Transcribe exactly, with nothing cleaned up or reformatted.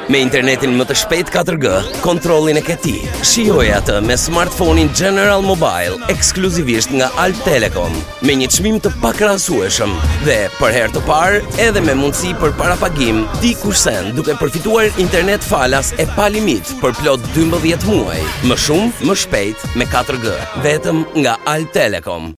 Me internetin më të shpejt katër G, kontrollin e ke ti. Shijoj atë me smartphone-in General Mobile, ekskluzivisht nga Alt Telecom, me një çmim të pakrahasueshëm dhe për herë të parë edhe me mundësi për parapagim dikush sen, duke përfituar internet falas e pa limit për plot dymbëdhjetë muaj. Më shumë, më shpejt me katër G, vetëm nga Alt Telecom.